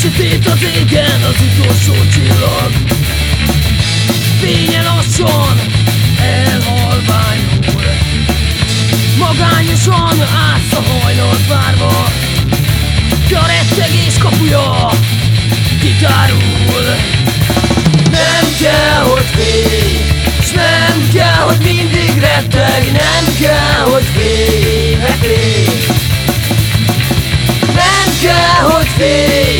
Sötét az égen az utolsó csillag, fénye lassan elhalványul. Magányosan állsz a hajnalt várva, ki a rettegés kapuja kitárul. Nem kell, hogy félj, s nem kell, hogy mi